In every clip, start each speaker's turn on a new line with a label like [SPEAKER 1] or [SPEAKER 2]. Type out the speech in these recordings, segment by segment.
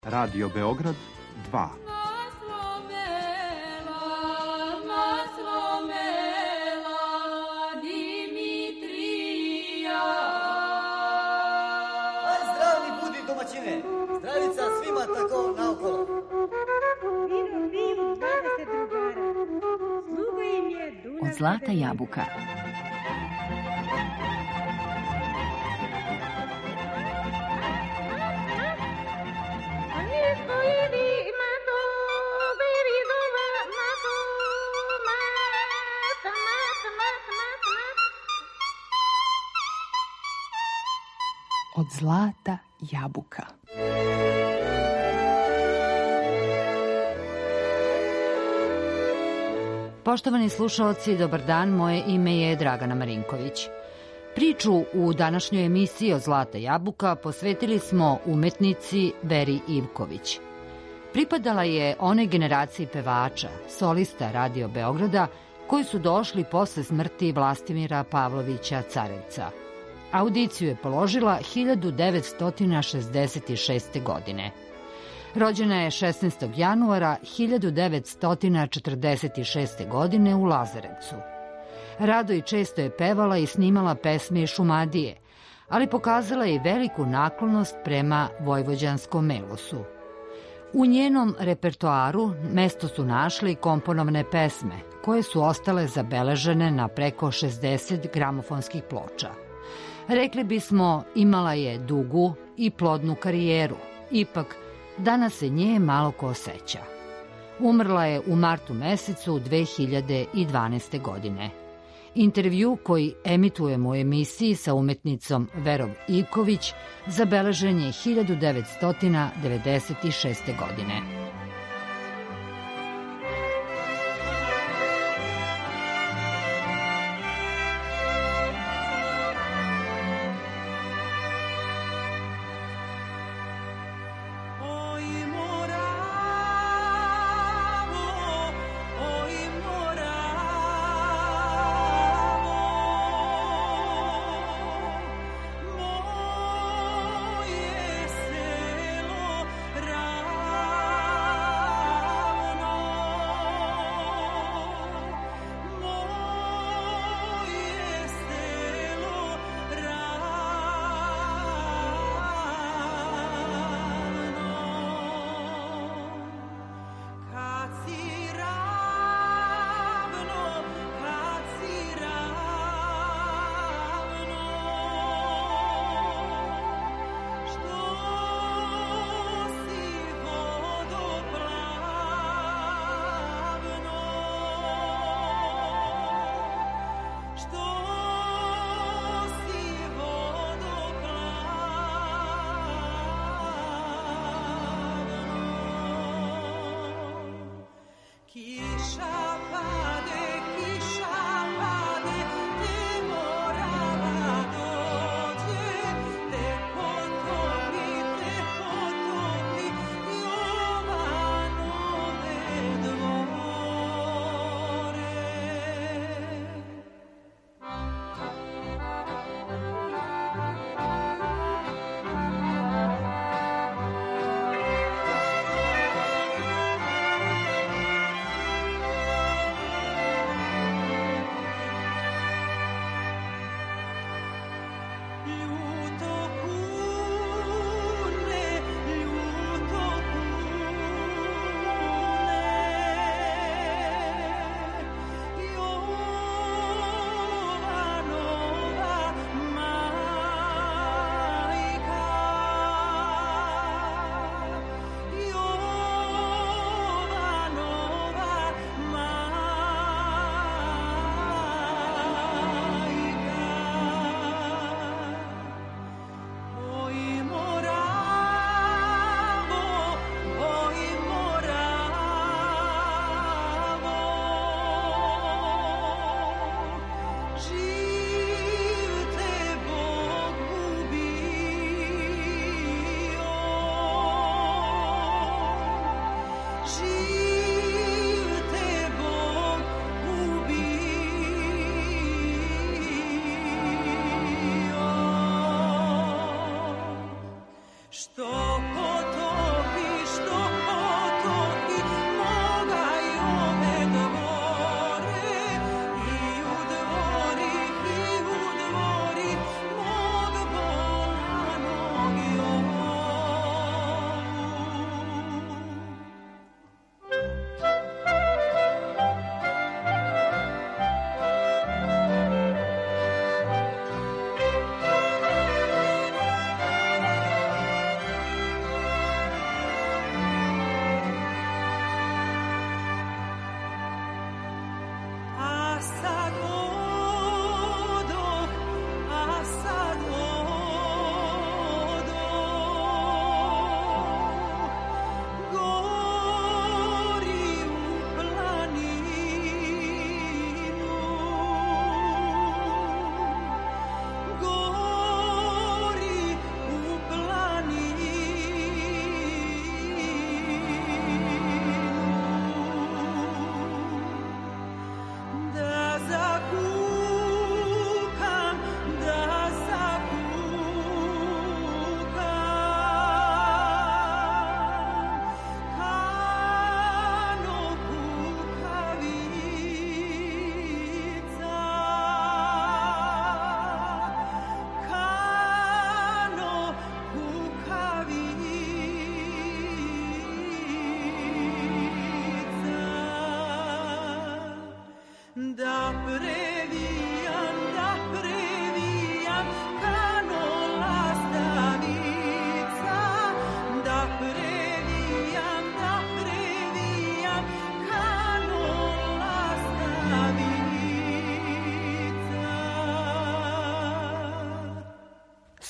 [SPEAKER 1] Radio Beograd 2.
[SPEAKER 2] Zdravni budi domaćine, zdravica svima tako naokolo.
[SPEAKER 3] Vino pivu 20 drugara, sluga im je Dunav.
[SPEAKER 4] Od zlata jabuka. Od zlata jabuka. Poštovani slušaoci, dobar dan, moje ime je Dragana Marinković. Priču u današnjoj emisiji Od zlata jabuka posvetili smo umetnici Veri Ivković. Pripadala je onoj generaciji pevača, solista Radio Beograda, koji su došli posle smrti Vlastimira Pavlovića Carevca. Audiciju je položila 1966. godine. Rođena je 16. januara 1946. godine u Lazarevcu. Rado i često je pevala i snimala pesme i šumadije, ali pokazala je veliku naklonost prema vojvođanskom melosu. U njenom repertoaru mesto su našli komponovane pesme, koje su ostale zabeležene na preko 60 gramofonskih ploča. Rekli bismo, imala je dugu i plodnu karijeru, ipak danas se nje malo ko seća. Umrla je u martu mesecu 2012. godine. Intervju koji emitujemo u emisiji sa umetnicom Verom Ivković zabeležen je 1996. godine.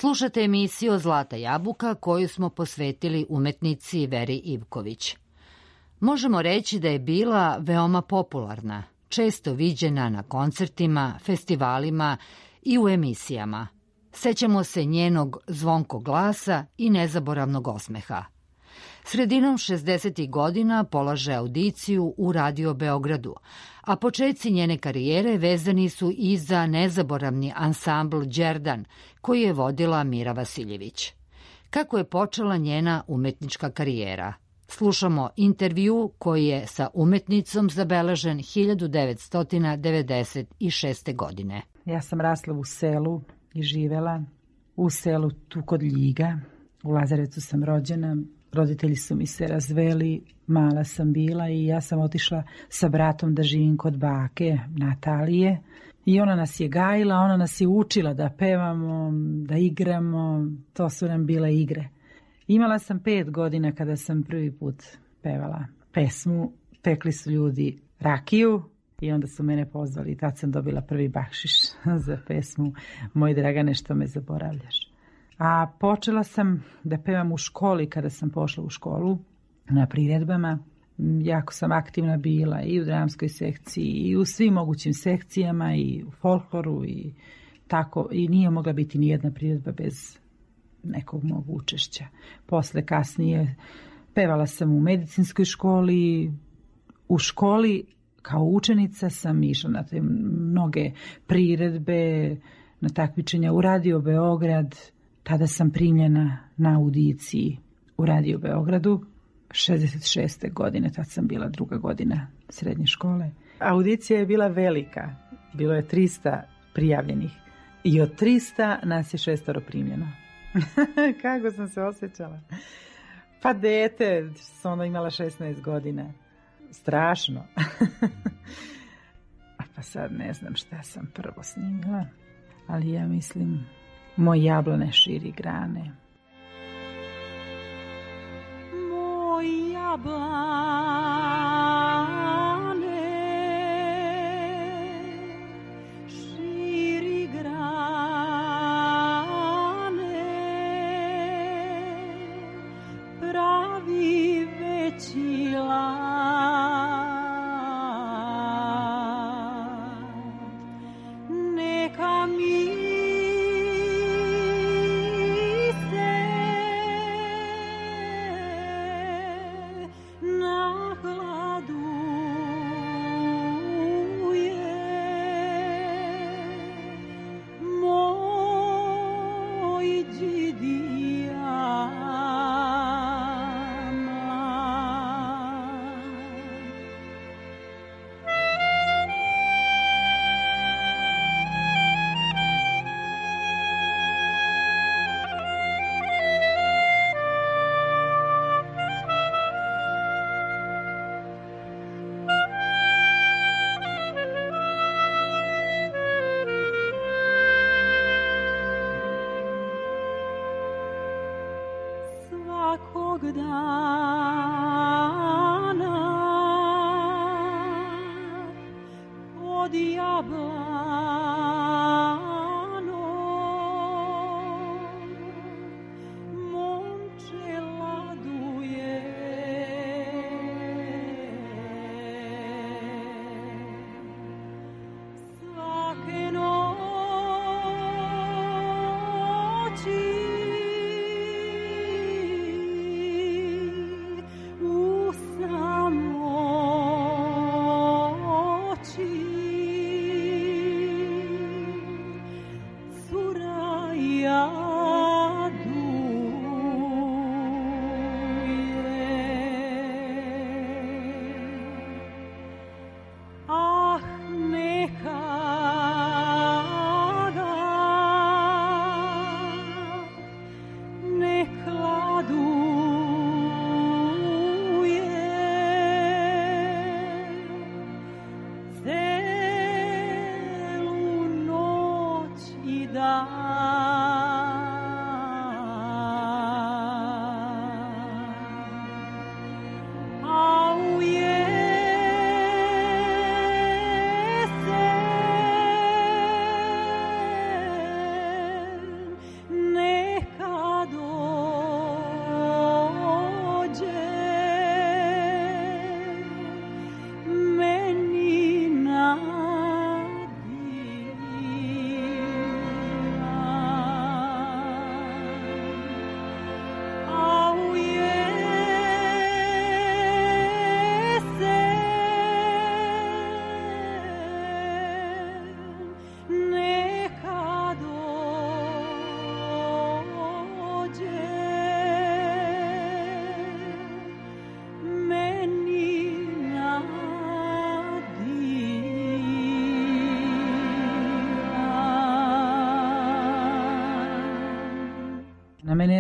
[SPEAKER 4] Slušate emisiju Zlata jabuka koju smo posvetili umetnici Veri Ivković. Možemo reći da je bila veoma popularna, često viđena na koncertima, festivalima i u emisijama. Sećamo se njenog zvonkog glasa i nezaboravnog osmeha. Sredinom 60. godina polaže audiciju u Radio Beogradu, a početci njene karijere vezani su i za nezaboravni ansambl Đerdan, koji je vodila Mira Vasiljević. Kako je počela njena umetnička karijera? Slušamo intervju koji je sa umetnicom zabeležen 1996. godine.
[SPEAKER 5] Ja sam rasla u selu i živela u selu tu kod Ljiga. U Lazarevcu sam rođena. Roditelji su mi se razveli, mala sam bila i ja sam otišla sa bratom da živim kod bake Natalije. I ona nas je gajila, ona nas je učila da pevamo, da igramo, to su nam bile igre. Imala sam 5 godina kada sam prvi put pevala pesmu. Pekli su ljudi rakiju i onda su mene pozvali i tad sam dobila prvi bakšiš za pesmu Moj Dragane što me zaboravljaš. A počela sam da pevam u školi kada sam pošla u školu na priredbama. Jako sam aktivna bila i u dramskoj sekciji i u svim mogućim sekcijama i u folkloru i tako. I nije mogla biti ni jedna priredba bez nekog mog učešća. Posle kasnije pevala sam u medicinskoj školi. U školi kao učenica sam išla na te mnoge priredbe, na takmičenja u Radio Beograd. Tada sam primljena na audiciji u Radio Beogradu, 66. godine, tad sam bila 2. godina srednje škole. Audicija je bila velika, bilo je 300 prijavljenih i od 300 nas je 6 primljeno. Kako sam se osjećala? Pa dete, sam onda imala 16 godina. Strašno. Pa sad ne znam šta sam prvo snimila, ali ja mislim... Moj jablane širi grane.
[SPEAKER 3] Moj jablane širi grane, pravi veći lad, neka mi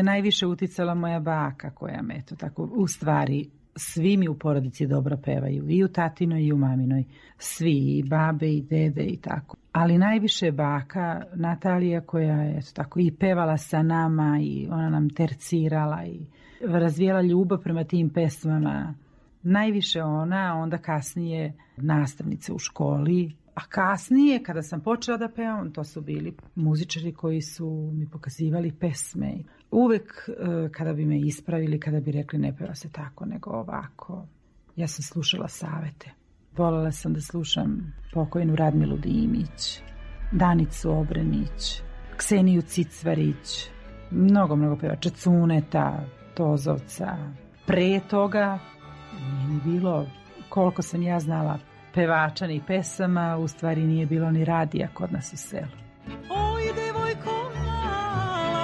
[SPEAKER 5] je najviše uticala moja baka koja me, eto tako, u stvari svi mi u porodici dobro pevaju, i u tatinoj i u maminoj, svi, i babe i dede i tako. Ali najviše baka Natalija koja je, eto tako, i pevala sa nama i ona nam tercirala i razvijela ljubav prema tim pesmama. Najviše ona, onda kasnije nastavnice u školi, a kasnije kada sam počela da pevam, to su bili muzičari koji su mi pokazivali pesme. Uvek kada bi me ispravili, kada bi rekli ne peva se tako nego ovako, ja sam slušala savete. Volela sam da slušam pokojnu Radmilu Dimić, Danicu Obrenić, Kseniju Cicvarić, mnogo pevača, Cuneta, Tozovca. Pre toga nije ni bilo, koliko sam ja znala pevača ni pesama, u stvari nije bilo ni radija kod nas u selu.
[SPEAKER 6] Oj, devojko mala,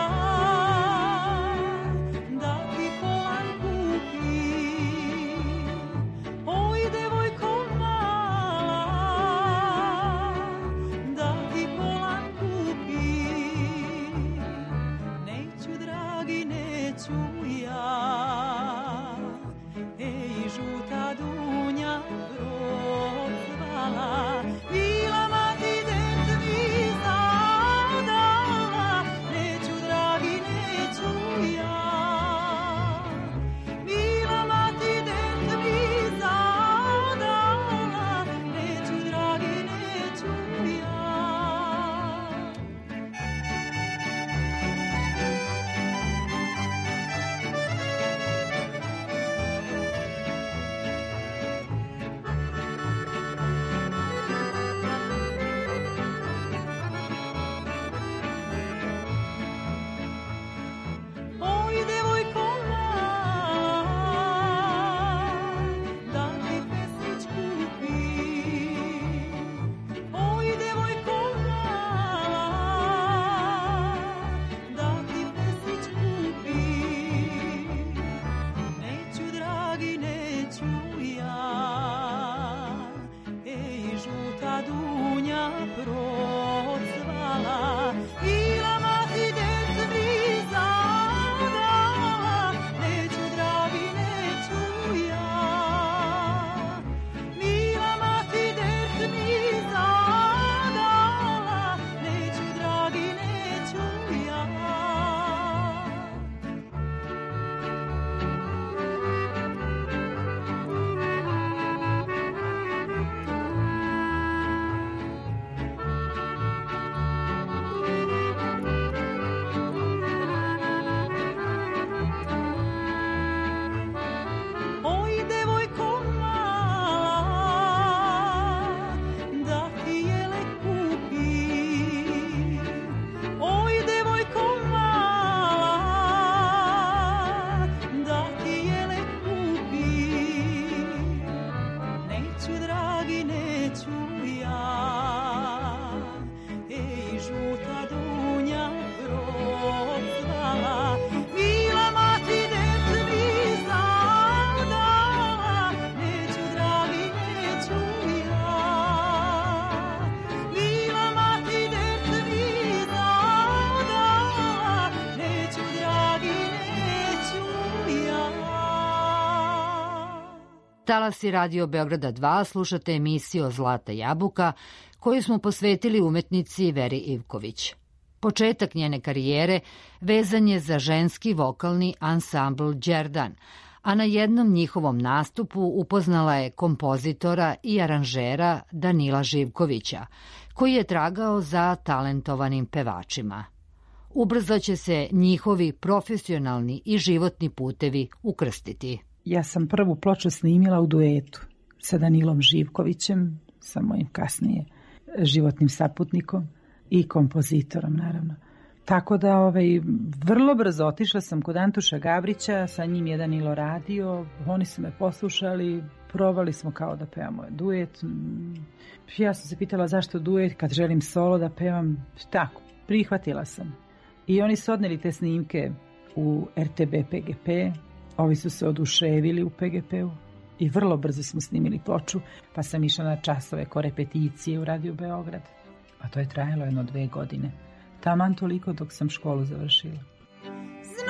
[SPEAKER 6] da ti kolan kupim. Oj, devojko mala, da ti kolan kupim. Neću, dragi, neću ja. Ej, žuta dunja prozvala, bila mati dete mi zadala. Neću, dragi, neću ja. Bila mati dete mi zadala. Neću, dragi, neću ja. Oj, devojko mala, da ti pesnić kupim. Oj, devojko mala, da ti pesnić kupim. Neću, dragi, neću ja. Ej, žuta dunja procvala, bila mati dete mi zadala. Neću, dragi, neću ja. Bila mati dete mi zadala. Neću, dragi, neću ja. Oj, devojko mala, da ti jele kupim. Oj, devojko mala, da ti jele kupim. Neću, dragi, neću ja. Ej, žuta dunja procvala, bila mati dete mi zadala. Neću, dragi, neću ja. Bila mati dete mi zadala. Neću, dragi, neću ja.
[SPEAKER 4] Talasi Radio Beograda 2 slušate emisiju Zlata jabuka koju smo posvetili umetnici Veri Ivković. Početak njene karijere vezan je za ženski vokalni ansambl Đerdan, a na jednom njihovom nastupu upoznala je kompozitora i aranžera Danila Živkovića, koji je tragao za talentovanim pevačima. Ubrzo će se njihovi profesionalni i životni putevi ukrstiti.
[SPEAKER 5] Ja sam prvu ploču snimila u duetu sa Danilom Živkovićem, sa mojim kasnije životnim saputnikom i kompozitorom, naravno. Tako da vrlo brzo otišla sam kod Antuša Gavrića, sa njim je Danilo radio, oni su me poslušali, probali smo kao da pevamo duet. Ja sam se pitala zašto duet kad želim solo da pevam, tako, prihvatila sam. I oni su odneli te snimke u RTB PGP, ovi su se oduševili u PGP-u i vrlo brzo smo snimili ploču, pa sam išla na časove korepeticije u Radio Beograd. A to je trajalo 2 godine. Taman toliko dok sam školu završila.
[SPEAKER 6] Znam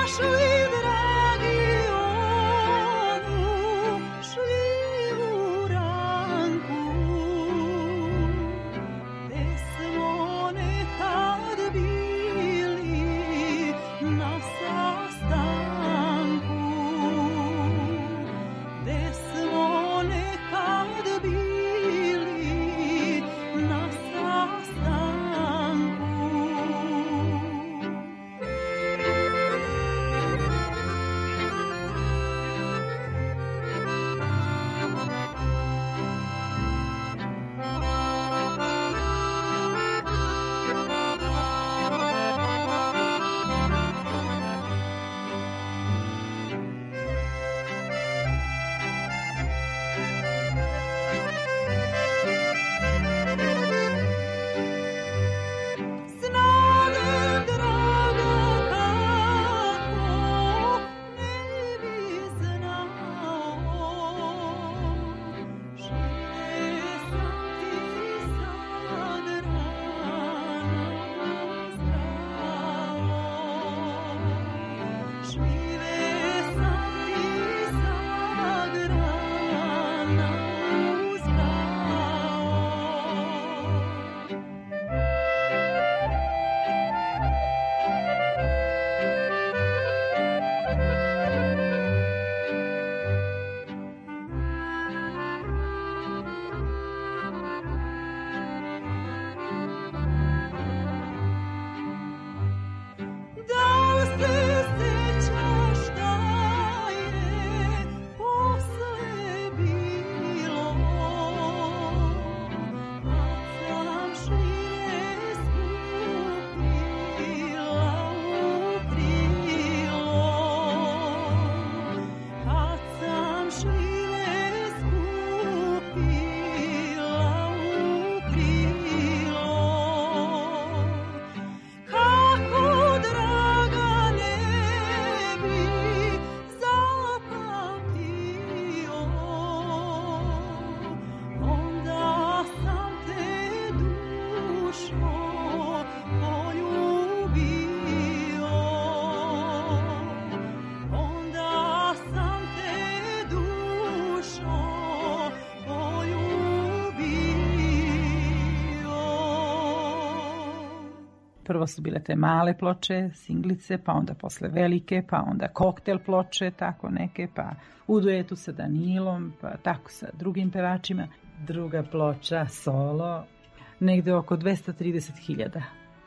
[SPEAKER 5] Prvo su bile te male ploče, singlice, pa onda posle velike, pa onda koktel ploče, tako neke, pa u duetu sa Danilom, pa tako sa drugim pevačima. Druga ploča, solo, negde oko 230.000.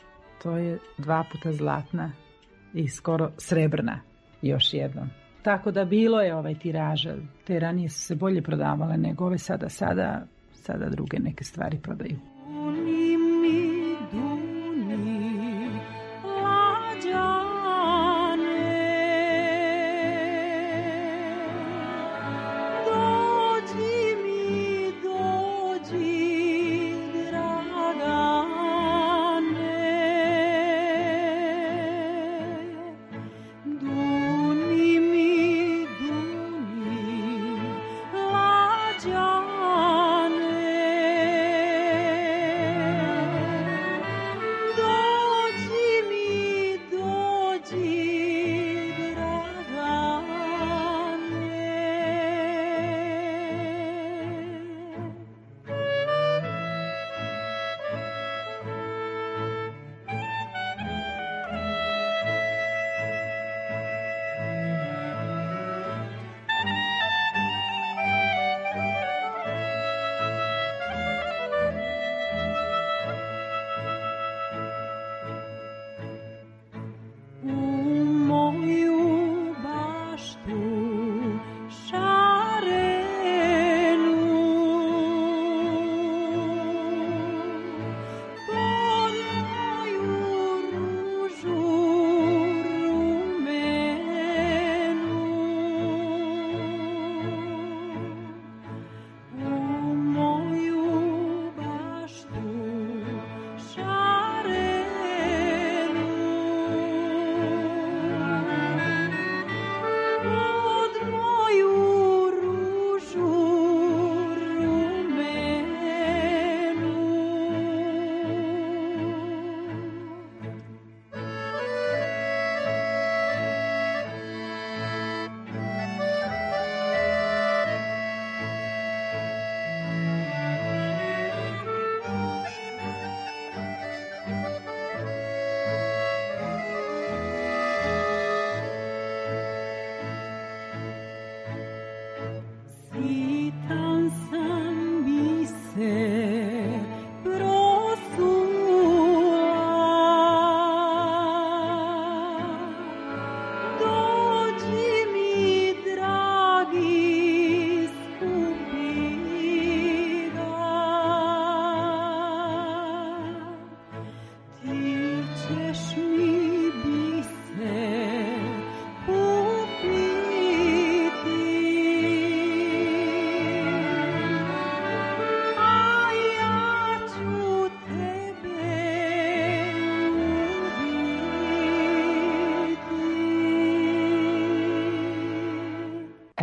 [SPEAKER 5] To je 2 puta zlatna i skoro srebrna još jednom. Tako da bilo je tiraža. Te ranije su se bolje prodavale nego ove sada druge neke stvari prodaju.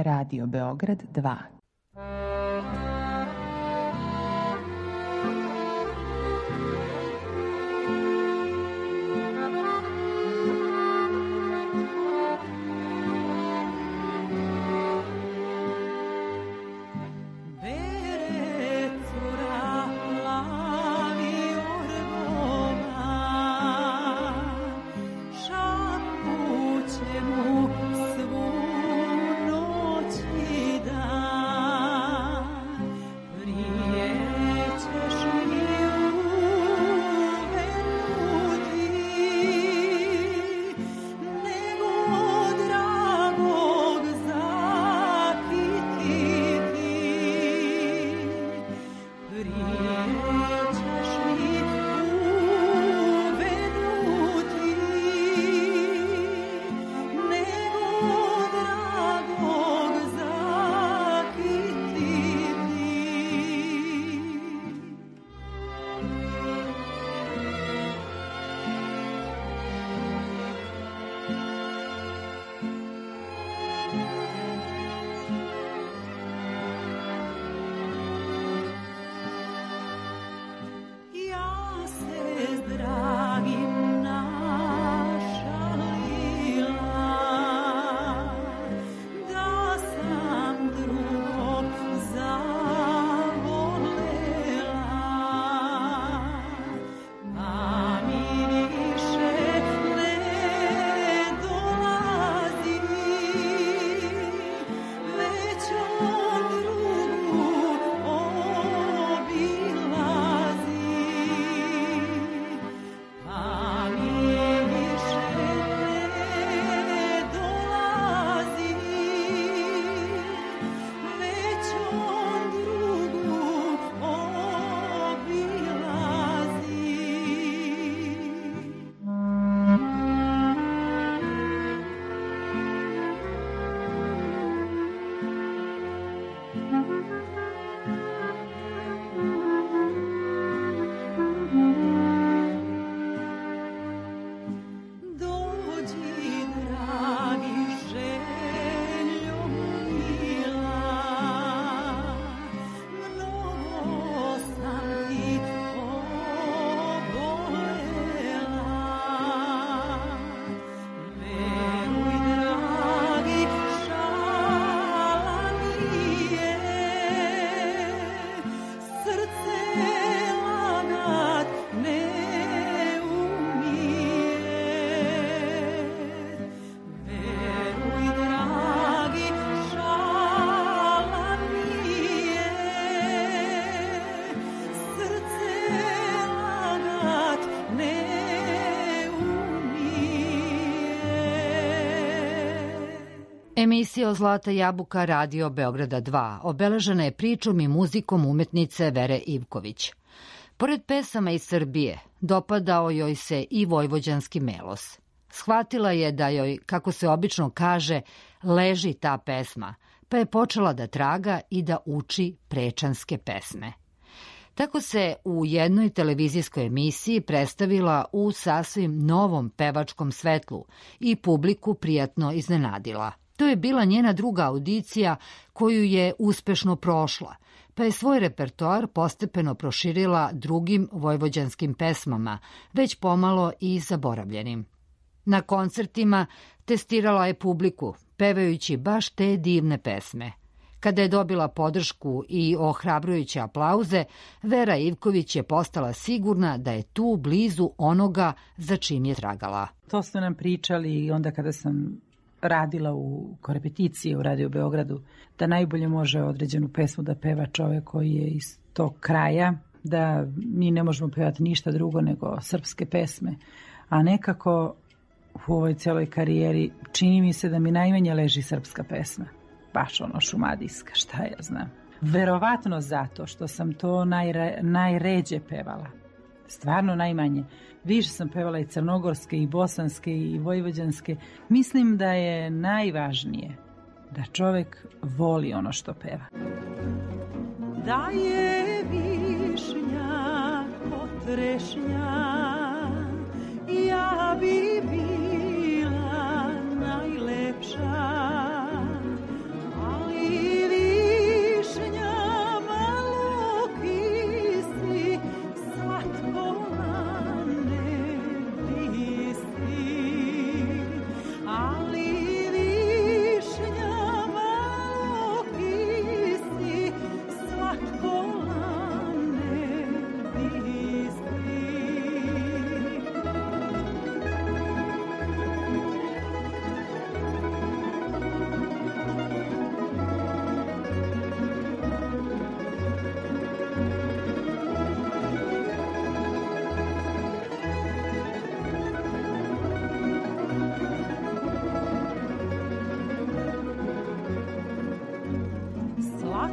[SPEAKER 7] Radio Beograd 2.
[SPEAKER 4] Emisija Zlata jabuka Radio Beograda 2 obeležena je pričom i muzikom umetnice Vere Ivković. Pored pesama iz Srbije, dopadao joj se i vojvođanski melos. Shvatila je da joj, kako se obično kaže, leži ta pesma, pa je počela da traga i da uči prečanske pesme. Tako se u jednoj televizijskoj emisiji predstavila u sasvim novom pevačkom svetlu i publiku prijatno iznenadila. To je bila njena druga audicija koju je uspešno prošla, pa je svoj repertoar postepeno proširila drugim vojvođanskim pesmama, već pomalo i zaboravljenim. Na koncertima testirala je publiku, pevajući baš te divne pesme. Kada je dobila podršku i ohrabrujuće aplauze, Vera Ivković je postala sigurna da je tu blizu onoga za čim je tragala.
[SPEAKER 5] To su nam pričali i onda kada sam radila u korepeticiji u Radio Beogradu, da najbolje može određenu pesmu da peva čovek koji je iz tog kraja, da mi ne možemo pevati ništa drugo nego srpske pesme. A nekako u ovoj celoj karijeri čini mi se da mi najmanje leži srpska pesma. Baš ono šumadijska, šta ja znam. Verovatno zato što sam to najređe pevala. Stvarno najmanje. Više sam pevala i crnogorske, i bosanske, i vojvođanske. Mislim da je najvažnije da čovek voli ono što peva.
[SPEAKER 6] Da je višnja od trešnja, ja bi bila najlepša, a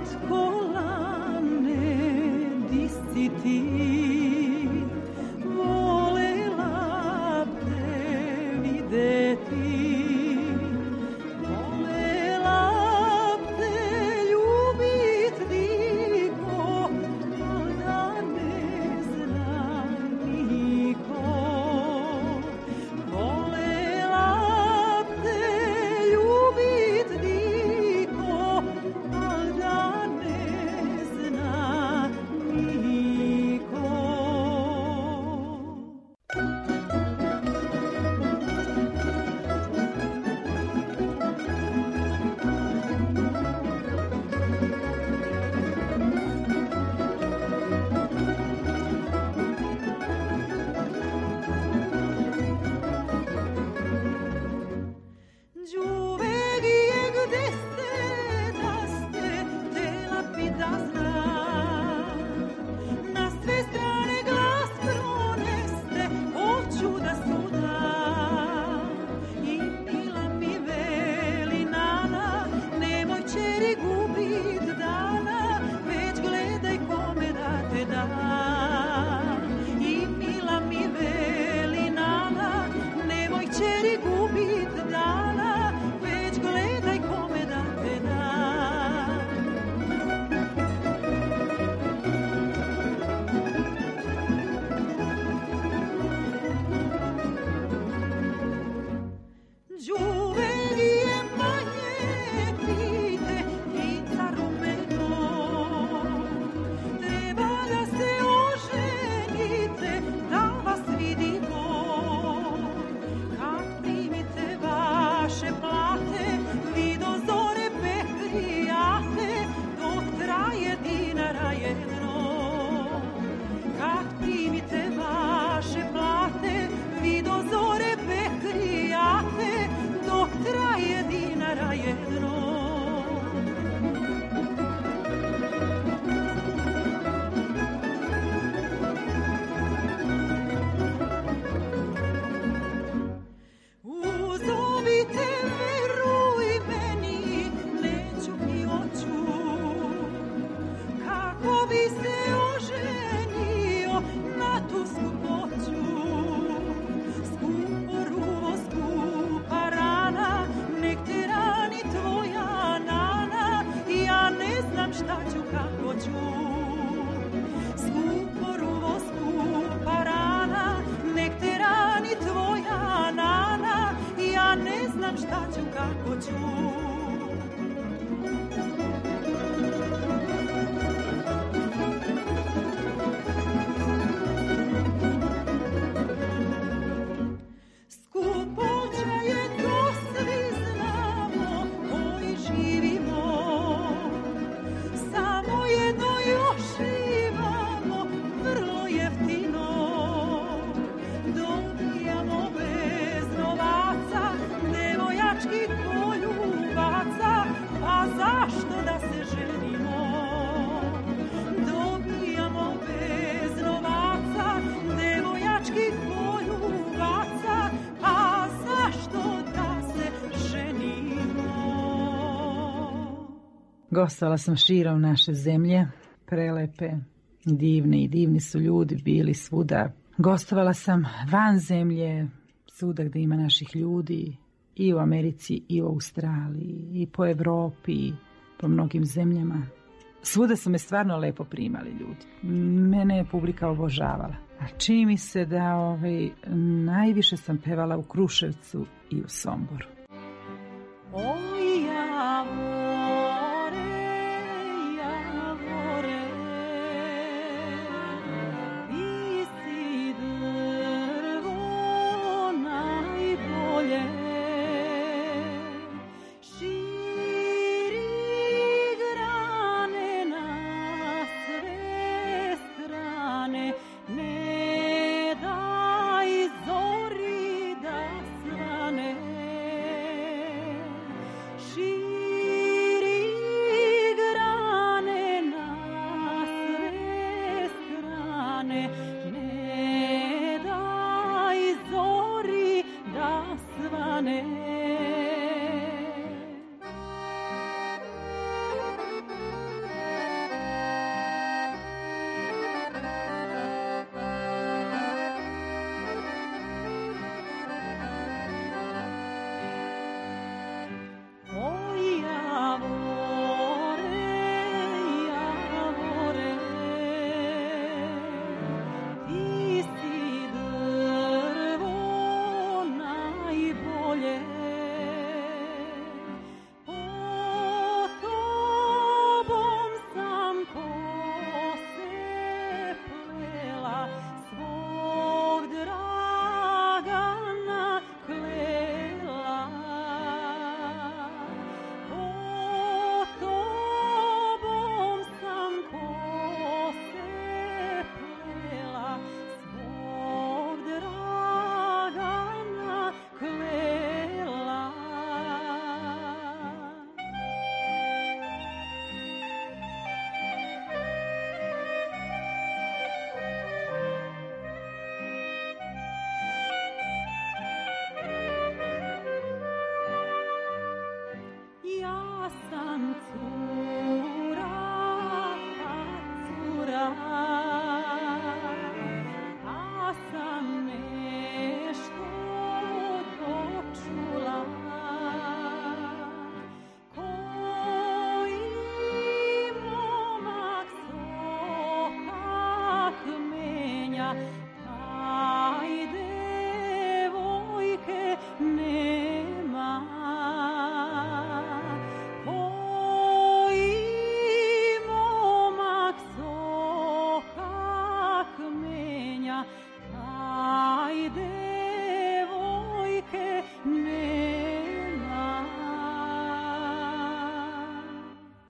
[SPEAKER 5] Gostovala sam širom naše zemlje, prelepe, divne i divni su ljudi bili svuda. Gostovala sam van zemlje, svuda gde ima naših ljudi, i u Americi, i u Australiji, i po Evropi, i po mnogim zemljama. Svuda su me stvarno lepo primali ljudi. Mene je publika obožavala. A čini mi se da najviše sam pevala u Kruševcu i u Somboru.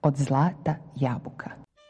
[SPEAKER 7] od zlata jabuka.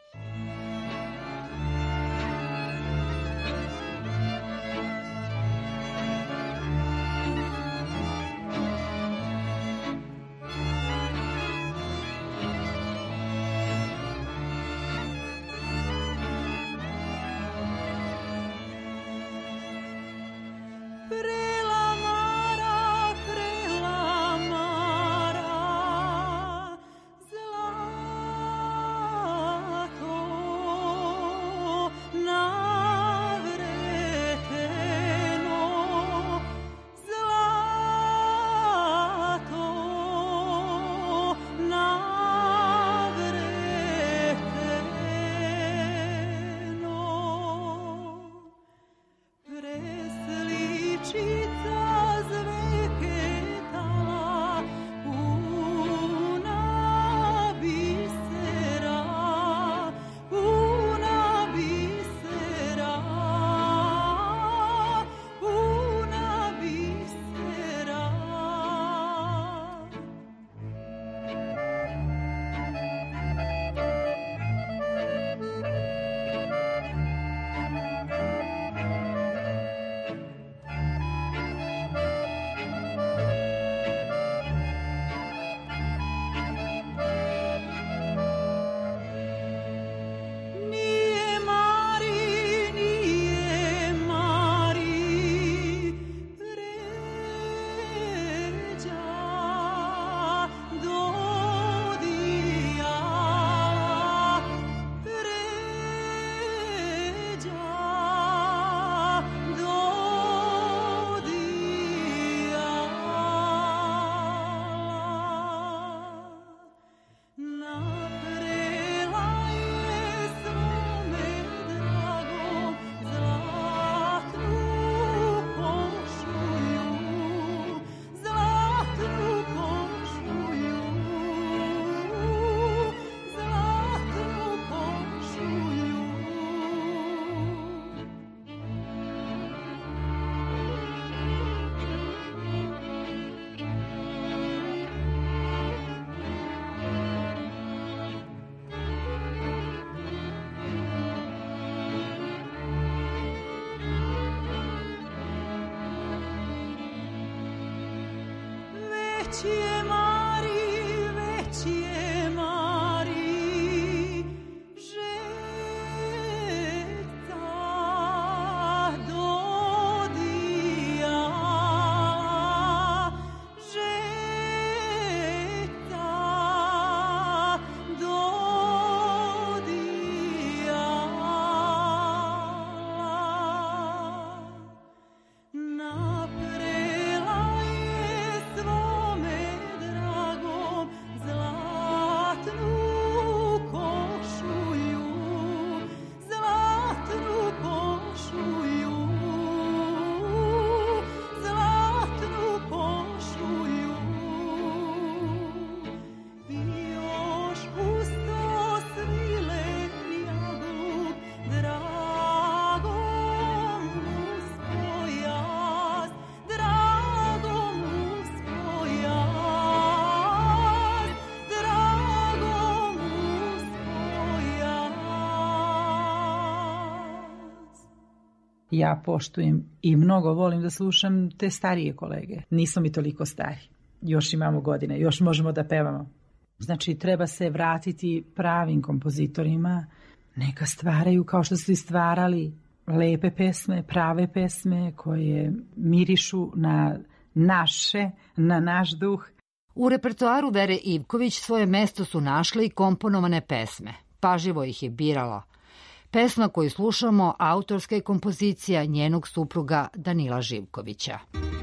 [SPEAKER 5] Ja poštujem i mnogo volim da slušam te starije kolege. Nisu mi toliko stari. Još imamo godine, još možemo da pevamo. Znači, treba se vratiti pravim kompozitorima. Neka stvaraju kao što su i stvarali lepe pesme, prave pesme koje mirišu na naše, na naš duh.
[SPEAKER 4] U repertoaru Vere Ivković svoje mesto su našle i komponovane pesme. Pažljivo ih je birala. Pesma koju slušamo autorska je kompozicija njenog supruga Danila Živkovića.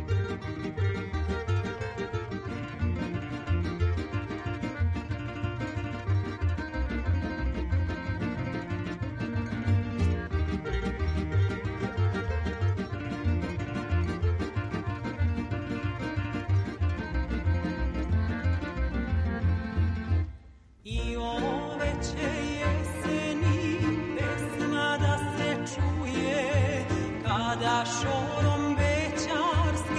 [SPEAKER 6] I ove će jeseni pesma da se čuje, kada šorom bećarska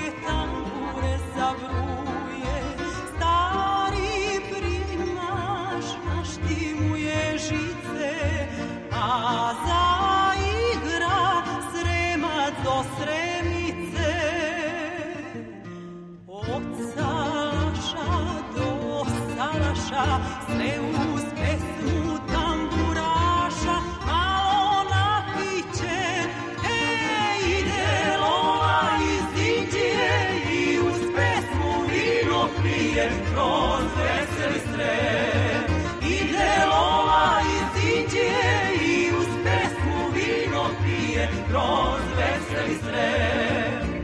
[SPEAKER 6] kroz veseli Srem.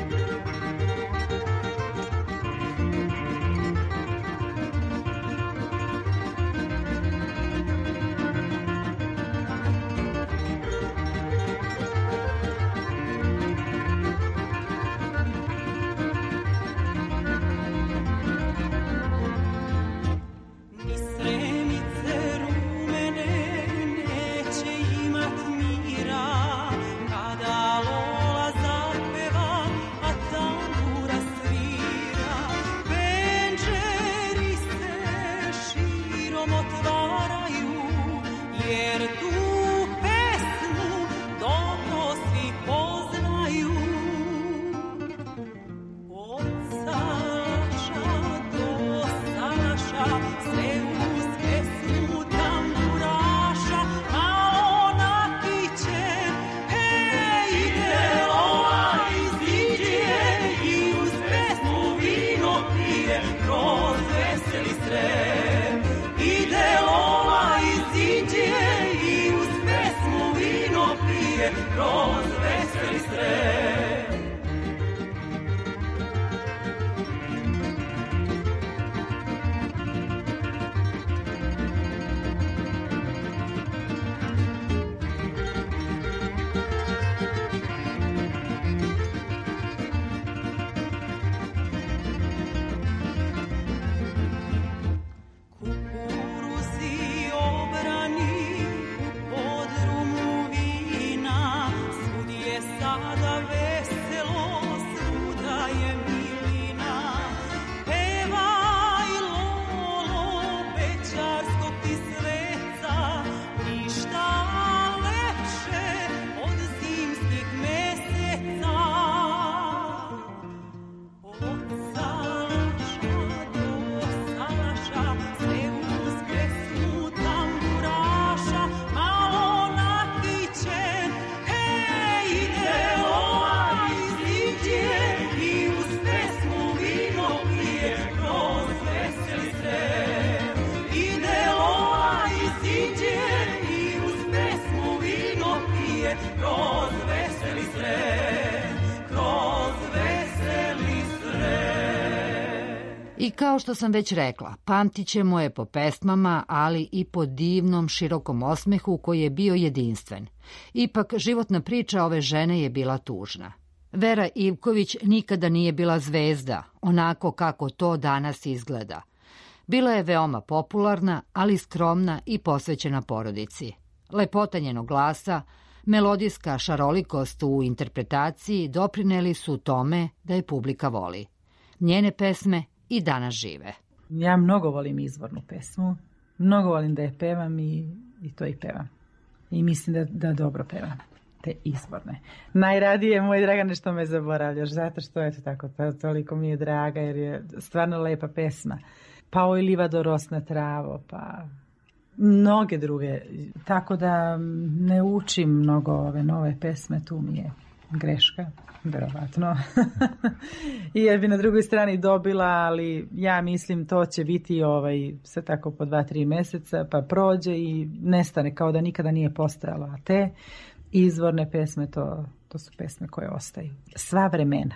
[SPEAKER 4] I kao što sam već rekla, pamtit ćemo je po pesmama, ali i po divnom, širokom osmehu koji je bio jedinstven. Ipak, životna priča ove žene je bila tužna. Vera Ivković nikada nije bila zvezda, onako kako to danas izgleda. Bila je veoma popularna, ali skromna i posvećena porodici. Lepota njenog glasa, melodijska šarolikost u interpretaciji doprineli su tome da je publika voli. Njene pesme i danas žive.
[SPEAKER 5] Ja mnogo volim izvornu pesmu, mnogo volim da je pevam i to i pevam. I mislim da dobro pevam te izvorne. Najradije, moj Dragane, što me zaboravljaš, zato što je to tako, toliko mi je draga, jer je stvarno lepa pesma. Pa oj livado rosna travo, pa mnoge druge. Tako da ne učim mnogo ove nove pesme, tu mi je greška, verovatno. I ja bi na drugoj strani dobila, ali ja mislim to će biti sve tako po 2-3 meseca, pa prođe i nestane, kao da nikada nije postojalo. A te izvorne pesme, to su pesme koje ostaju. Sva vremena.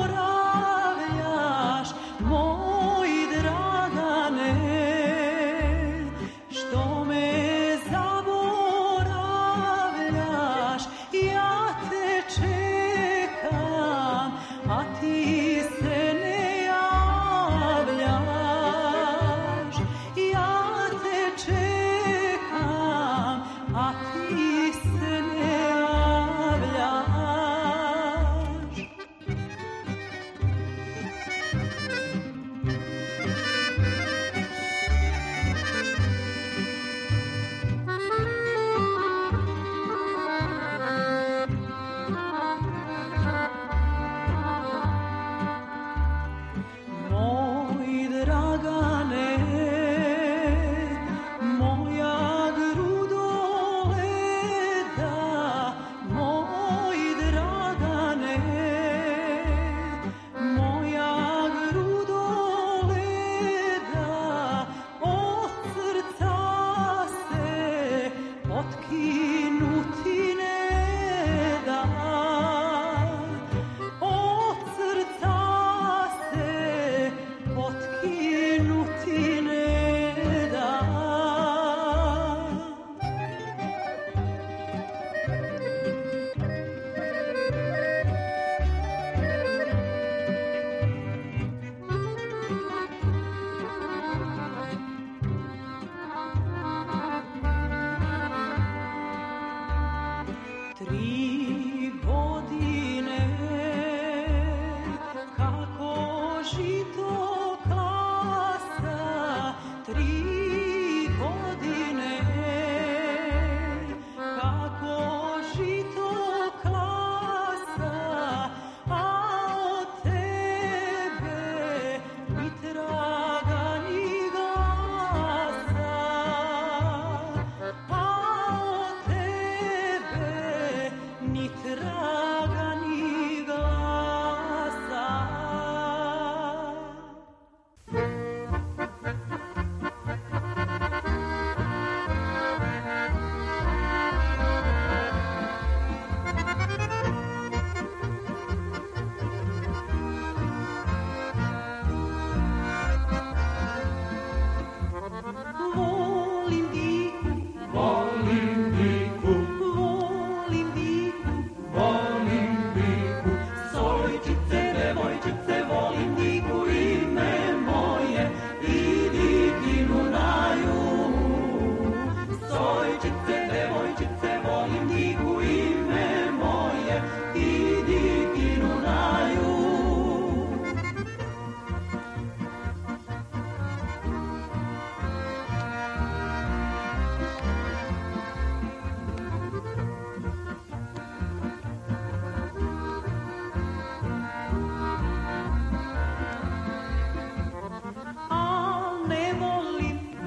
[SPEAKER 6] Moj Dragane,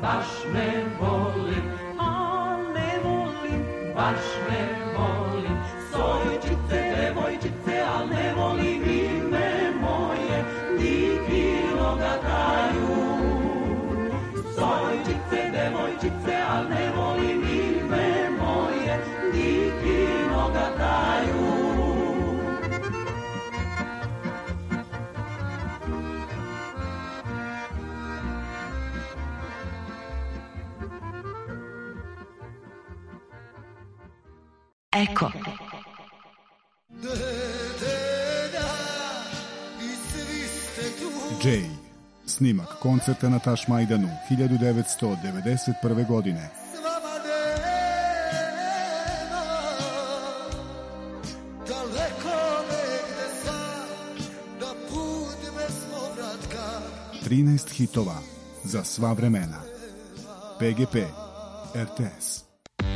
[SPEAKER 6] baš me volim, a ne volim, baš me volim. Sojčice, devojčice, al ne volim ime moje, Nikinoga kraju. Sojčice, devojčice, al ne volim ime moje, Nikinoga kraju.
[SPEAKER 7] Eko.
[SPEAKER 8] Jay. Snimak koncerta na Tašmajdanu 1991. godine. Trinaest hitova za sva vremena. PGP RTS.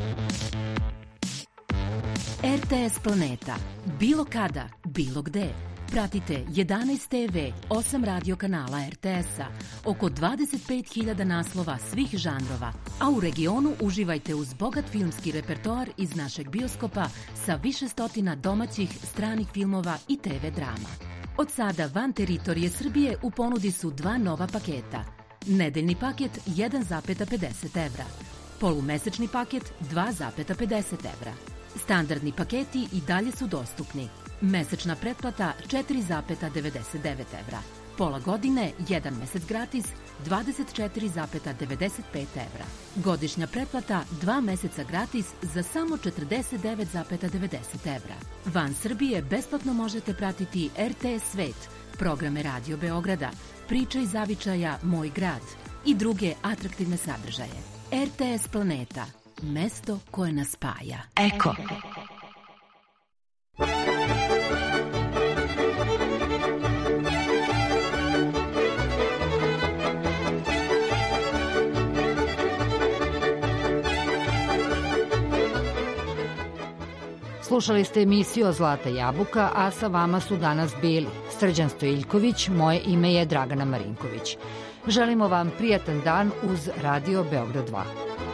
[SPEAKER 9] RTS Planeta. Bilo kada, bilo gde. Pratite 11 TV, 8 radio kanala RTS-a, oko 25.000 naslova svih žanrova, a u regionu uživajte uz bogat filmski repertoar iz našeg bioskopa sa više stotina domaćih, stranih filmova i TV drama. Od sada van teritorije Srbije u ponudi su dva nova paketa. Nedeljni paket 1,50 evra, polumesečni paket 2,50 evra. Standardni paketi i dalje su dostupni. Mesečna pretplata 4,99 evra. Pola godine, 1 mesec gratis, 24,95 evra. Godišnja pretplata 2 meseca gratis za samo 49,90 evra. Van Srbije besplatno možete pratiti RTS Svet, programe Radio Beograda, Priče iz zavičaja Moj grad i druge atraktivne sadržaje. RTS Planeta. Mesto koje nas spaja.
[SPEAKER 7] Eko.
[SPEAKER 4] Slušali ste emisiju Zlata jabuka, a sa vama su danas bili Srđan Stojiljković, moje ime je Dragana Marinković. Želimo vam prijatan dan uz Radio Beograd 2.